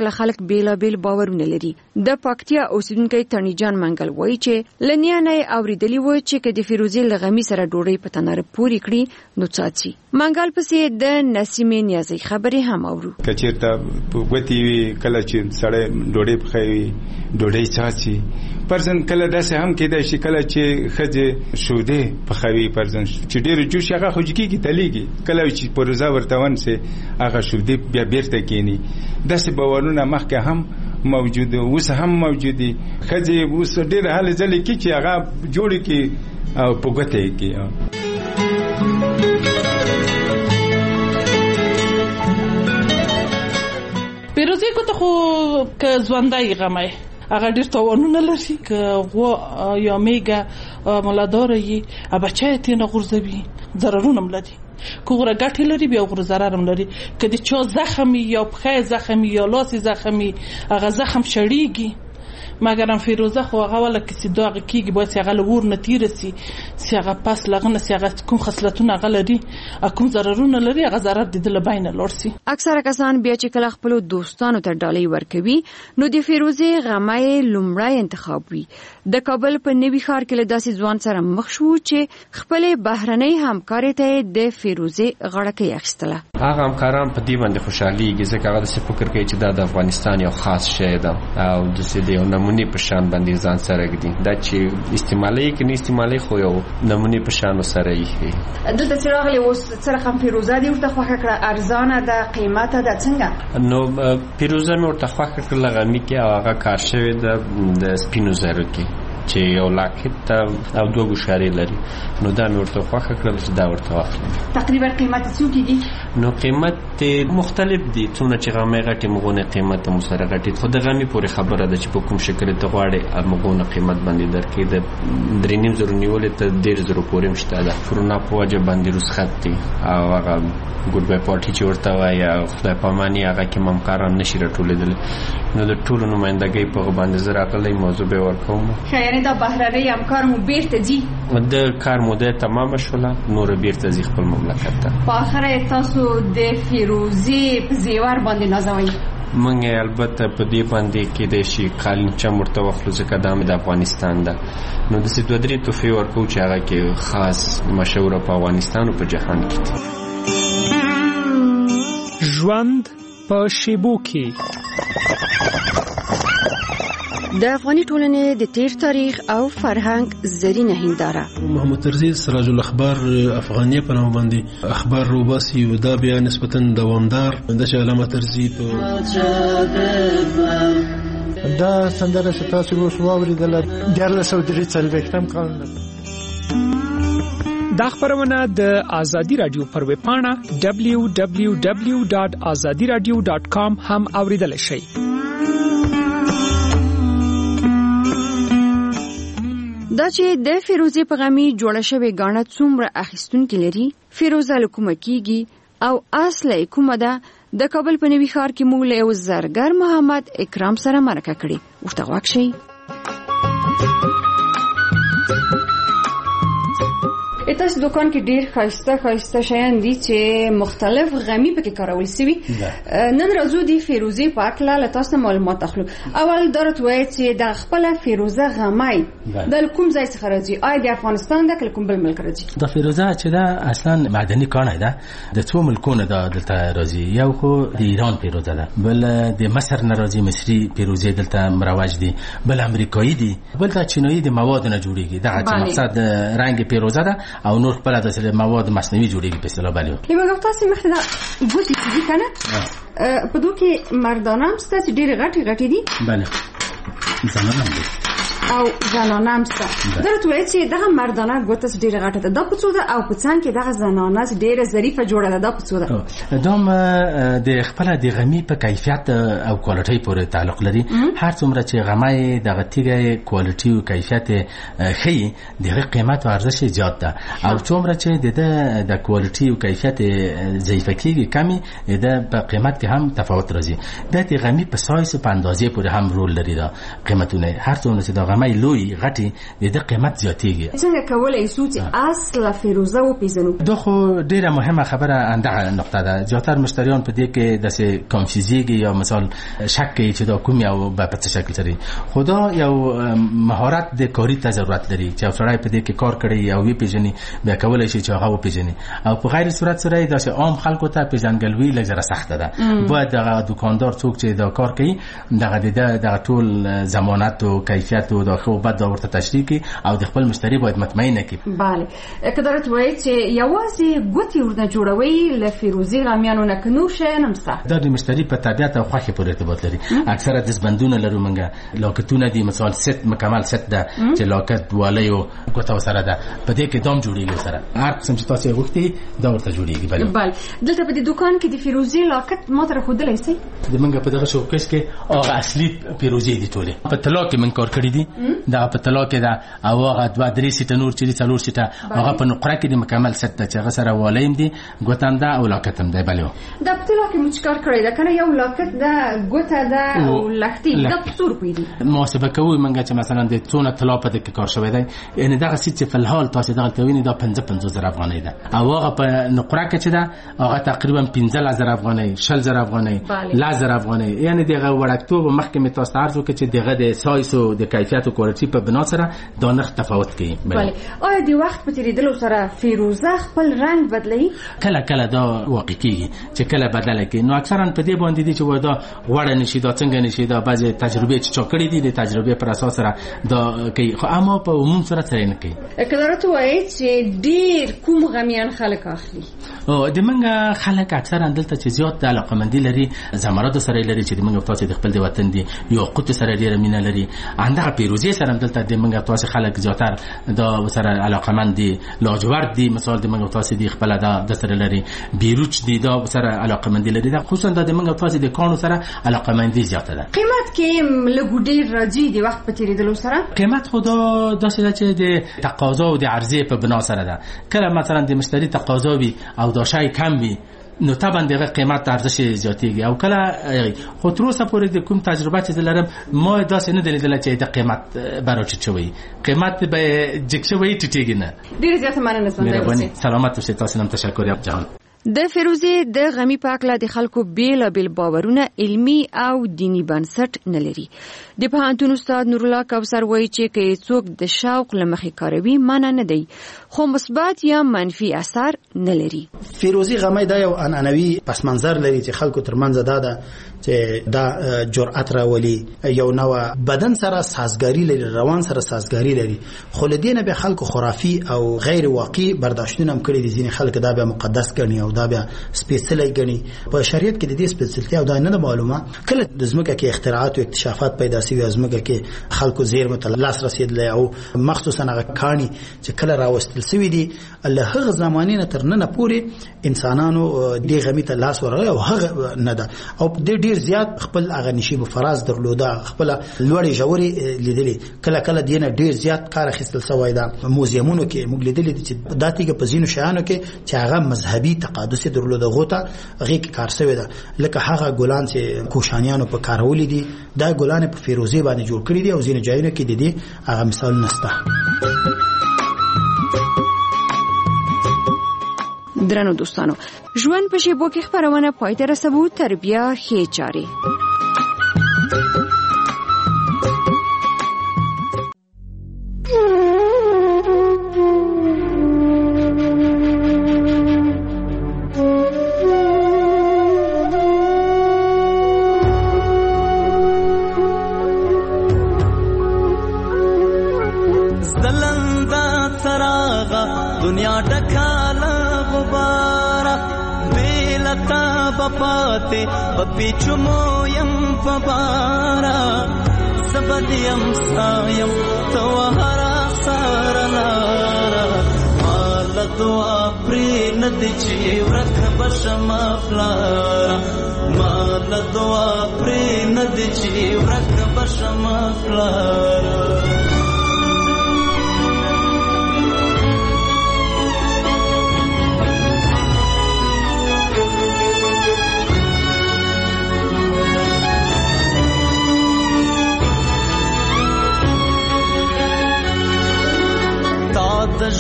هکله خلک بیلابیل باورونه لري. د پکتیا اوسیدونکی تڼي جان منګل وایي چې لنیا نه اوریدلی و چې که د فیروزې لغمی سره ډوډۍ په تنار پوری کړي نو څاڅي. منګل پسې د نسیمې نیازي خبرې هم اورو. کچېرته وتی کله چې سړی ډوډۍ پخوي ډوډۍ څاڅي. پرځن کله داسې هم کېدای شي کله چې ښځې شودې پخوي پرځن چې ډېر جوش هغه خوجکیږي تلیږي کله چې پروزه ورته ونسي هغه شودې بیا بیرته کېني. داسې باورونه مخکې هم موجود اوس هم موجودي. ښځې اوس ډېر هلې ځلې کې چې هغه جوړې کې او په ګوته یې کې. پیروزی کو ته خو که ژوندۍ غمای هغه ډیر توانونه لري که غوا یا میګه مولادار یي بچای ته نه غورځوي ضررونه ملدي کوغه ګټه لري بیا غور ضرر هم لري. کدي چا زخمي یا پخې زخمي یا لاس زخمي هغه زخم شړیږي مګرم فیروزه خو هغه ولا کسي داغ کیږي باید هغه لور نتیره سي هغه پس لغنه سي هغه کوم خصلتونه غلري کوم ضررونه لري هغه ضرر د دل بینه لورسي. اکثره کسان بیا چې کله خپل دوستانو ته ډالۍ ورکوي نو د فیروزې غمای لومړی انتخاب وي. د کابل په نوي ښار کې له داسې ځوان سره مخ شو چې خپل بهرنۍ همکاري ته د فیروزې غړکه اخیستله. هغه همکاران په دې باندې خوشحاليږي ځکه هغه د فکر کوي چې دا د افغانستان یو خاص شی ده او د دې نمونه په شان باندې ځان سره ګدي دا چې استعمالي کې نه استعمالي خو یو نمونه په شان سره یې. دلته چې راغلی اوس سره هم فیروزه دی ورته خوښه کړه ارزانه ده قیمته ده څنګه؟ نو فیروزه مې ورته خوښه کړه لغمی کې او هغه کار شوی د سپینو زرو کې چې یو لاکت او دوه ګوشاري لري نو دا مې ورته خوښه کړل چې دا ورته واخلم. تقریبا قیمت څو کېږي؟ نو قیمت مختلف دي څونه چې غمې غټي مغونه قیمت مو سره غټي خو د غمې پورې خبره ده چې په کوم شکل ته غواړي مغونه قیمت باندې درکې د 3.5 نیولې ته 1.5 پورې مشته ده. فرونا په وجه باندې رسخت دي او هغه ګډ بای پارټي چې ورته وایي خدای پاماني هغه کې ممکن نشي راټولېدل نو د ټولو نمائندګۍ په باندې زرا کولای موضوع به ورکوم. یعنی دا بهرنۍ همکار مو بیرته دي د کار موده تمام شوله نور بیرته ځي خپل مملکت ته. په اخر تاسو د فیروزې په زیور باندې نازوي. منګه البته په دې باندې کې د شي قالین چې مرته وخلو ځکه د افغانستان ده نو د سې دوه درې توفي ورکو چې هغه کې خاص مشهور په افغانستان او په جهان کې. ژوند په شیبو کې د افغاني ټولنې د تیر تاریخ او فرهنګ زرینه هنداره. محمد ترزی سراج الاخبار افغانیه په نوم باندې اخبار روباسي او دا بیا نسبتا دوامدار د علامه ترزی په دا سندره چې تاسو اوس واوریدل د 1943 کال دا خبرونه د آزادی رادیو پر ویب پاڼه www.azadiradio.com هم اوریدل شي. دا چې د فیروزې په غمی جوړه شوې غاڼه څومره اخیستونکي لري فیروزه له کومه کیږي او اصله کومه ده د کابل په نوي ښار کې موږ له یو زرګر محمد اکرام سره مرکه کړې. ورته غواړم شي تاسو دکان کې ډیر خاصه شیان دي چې مختلف غمی پکې کارول شوی. نن راځو دی فیروزې په اړه له تاسو معلومات اخلو. اول درته وایي چې د خپل فیروزه غمی د کوم ځای څخه راځي؟ آیا د افغانستان د کوم بل ملک راځي؟ د فیروزه چې دا اصلا معدني کانه ده د څو ملکونو دلته راځي. یو خو د ایران فیروزه ده، بل د مصر نه راځي مصري فیروزې دلته مروج دي، بل امریکایي دي، بل د چینایي د مواد نه جوړیږي. دا چې مقصد رنگ فیروزه ده او نور خپل د مواد مصنوعي جوړیږي په اصطلاح باندې. لمه تاسو مخته دا ګوتې دي کنه په دوه کې مردانه هم ستاسو ډېر غټي دي. بله زنانه دي او زنانه هم ستاسو درته وایي چې دغه مردانه ګوتې ډېر غټه ده. دا په څو ده او په څنګ کې دغه زنانه ډېر ظریفه جوړه ده. دا په څو ده؟ دوم د خپل د غمی په کیفیت او کوالټي پورې تعلق لري. هر څومره چې غمی دغه تیګه کوالټي او کیفیت خي دغه قیمت او ارزښت زیات ده او څومره چې د کوالټي او کیفیت ضعیفه کیږي کمی د په قیمت کې هم تفاوت راځي. د غمی په سایز په اندازې پورې هم رول لري دا قیمتونه. هر څومره چې د غمی غمای لوی غټي د قیمت زیاتېږي. څنګه کولای شو چې اصل فیروزه وپیژنو؟ دا خو ډیره مهمه خبره اندغه نقطه ده. زیاتره مشتریان په دې کې د کنفیوزیږي یا مثال شک کوي چې دا کوم یو په څه شکل سره. خدا یو مهارت د کاری ته ضرورت لري چې سړی په دې کې کار کړي او وی پیژني بیا کولای شي چې هغه وپیژني. او په غیر صورت سره دا چې عام خلکو ته پیژنګلوي لږ سخته ده. باید د دکاندار څوک چې دا کار کوي دغه ټول ضمانت او کیفیت او د خو بعد دا ورته تشریح کوي او د خپل مشتری باید مطمئن کړي. bale کدارت وایي چې یوازې ګوتې ورته جوړوي ل فیروزي غامیانو نه کنو شي نمسته. دا د مشتری په طبيعت او خوښي پورې ارتباط لري. اکثره د زبندونه لرو منګه لاکتونه دي مثال ست مکمل ست ده چې لاکت والیو ګوتو سره ده په دې کې دام جوړیږي سره هر قسم چې تاسو غوښتي دا ورته جوړیږي. bale دلته په دې دکان کې د فیروزي لاکت ماته خودلای شي د منګه په دغه شوکیس کې هغه اصلي فیروزي دي ټوله په طلا کې من کار کړی دي. دا په طلا کې دا او هغه 2-3 سیټ نور چې 4 سیټ هغه په نقره کې د مکمل ست چې هغه سره والیم دي ګوتم ده او لاکتم ده. بله دا په طلا کې مچکار کړی دا کنه یو لاکت ده ګوته ده او لختي دا څور پیدي محاسبه کوي منګه چې مثلا د څونه طلا په دې کې کار شوی دی. یعنی دا سیټ چې په الحال تاسو دغه کوي دا 55,000 افغانۍ ده او هغه په نقره کې چې ده هغه تقریبا 15,000 افغانۍ 60,000 افغانۍ 10,000 افغانۍ. یعنی دغه وړکتوب محکمه تاسو ارزو کې چې دغه د سایز او د کیفیت او کوالټي په بنا سره دا نرخ تفاوت کوي. بله آیا د وخت په تیریدلو سره فیروزه خپل رنگ بدلوي؟ کله دا واقع کیږي چې کله بدله کوي. نو اکثرا په دې باندې دي چې ودا وړه نشي دا څنګه نشي دا بعضی تجربه چې چاکړې دي د تجربه پر اساس سره دا کوي خو اما په عموم سره ترې نه کوي. کله وایي چې ډیر کوم غمیان خلک اخلي او د منګه خلک اکثرا دلته چې زیات د علاقمندي لري زمرد سره لري چې د منګه تاسو د خپل د وطن دي یو قوت سره ډیره مینه لري. اندغه پیروزي سره دلته د منګه تاسو خلک زیاتره دا سره علاقمند دي. لاجورد دي مثال د منګه تاسو د خپل د سره لري. بیروچ دي دا سره علاقمندي لري. دا خصوصا د منګه تاسو د کانو سره علاقمندي زیاته ده. قیمت کې لګوډیر راځي د وخت په تیریدلو سره قیمت خدا داسې چې د تقاضا او د عرضه په بنا سره ده. کله مثلا د مشتری تقاضا وي او دا شای کم وي نو طبعا دغه قیمت ارزش زیاتېږي او کله خو تر اوسه پورې د کوم تجربه چې لرم ما داسې نه دلیدل چې د قیمت براچ چوي قیمت به جکشوي ټیټیږي نه. ډیر زیات مننه سپارم. سلامت اوسئ. تاسو هم تشکر جهان. د فیروزي د غمی پاکله د خلکو بیل باورونه علمی او دینی بنسټ نه لري. د پوهنتون استاد نور الله کوثر وایي چې کې څوک د شوق لمخې کاروي معنی نه دی خو مثبت یا منفي اثر نه لري. فیروزي غمی دا یو انانوي پس منظر لري چې خلکو ترمنځ ده چې دا جرأت راولي یو نو بدن سره سازګاری لري روان سره سازګاری لري. خو لدینه به خلکو خرافي او غیر واقعي برداشتونه هم کړی دي. ځینې خلک دا به مقدس ګڼي او دا بیا سپیشلی ګڼي. په شریعت کې د دې سپیشلتیا او دا نه معلومه. کله د زمکه کې اختراعات او اکتشافات پیدا شوي زمکه کې خلکو زیرمه ته لاس رسیدلی او مخصوصا هغه کانی چې کله راوستل شوي دي الله هغه زمانه نه تر نن پورې انسانانو د غمی ته لاس ورغی او هغه نه ده او د ډیر زیات خپل هغه نشیب فراز درلوده خپل لوړې جوړې لیدلې. کله دینه ډیر زیات کار اخیستل شوی دا موزیمونو کې موږ لیدلې چې داتیګه په زینو شیانو کې چې هغه مذهبي تقدس درلوده غوته هغه کې کار شوی ده. لکه هغه ګلان چې کوشانیانو په کارولې دي دا ګلان په فیروزي باندې جوړ کړی دي او ځینې ځایونو کې د دې هغه مثال نشته. درنو دوستانو ژوند په شیبو کې خبرونه پای ته رسوو. تر بیا ښې چارې. دنیا ډکاله غباره بیلتا بپاته بپیچمو یم فبارا سبدیم سایم توهرا سارلارا مال دعا پری ندچی ورک بشما فلارا مال دعا پری ندچی ورک بشما فلارا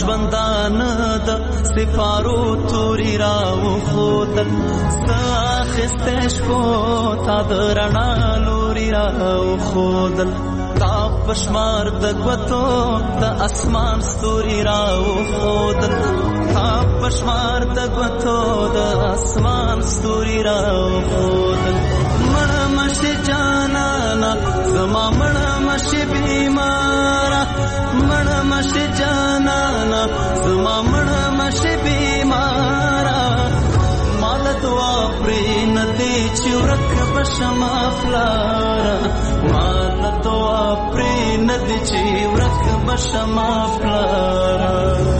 ژوندانه د سپارو توري راو خودل ساخسته شپو تا د رڼا لوري راو خودل تا پشمار د ګوتو د اسمان ستوري راو خودل تا پشمار د ګوتو د اسمان ستوري راو خودل مړه مشه جانانا زما مړه مشه بیمارا مړه مشه جانانا زما مړه مشه بیمارا مال دعا پرې ندی چې ورک بشم افلارا مال دعا پرې ندی چې ورک بشم افلارا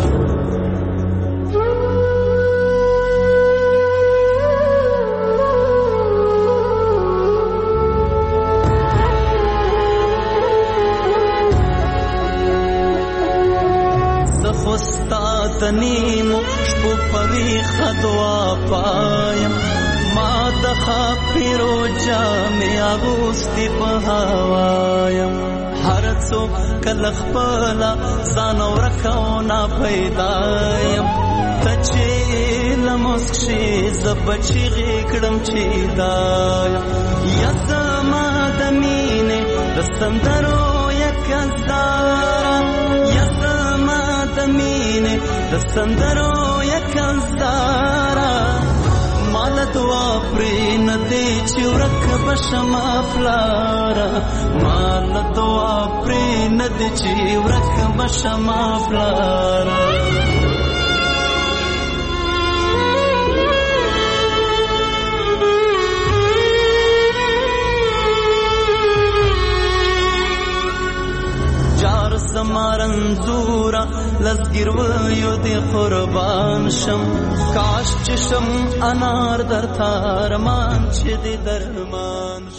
تنیمو شپو پوی خدوا پایم ما دخا پیرو جامی آغوستی پهاوایم هر څو کله خپله ځان ورکونا پیدایم ته چې لمسک شي زه به چیغې کړم چې دایم یا زما د مینې د سندرو یک هزاره یا زما د مینې د سندرو یک هزاره مال دعا پرې ندی چې ورک بشم افلاره مال دعا پرې ندی چې ورک بشم افلاره زمارنزورا لزگیرویو دی قربان شم کاش چشم انار در تارمان چه دی درمان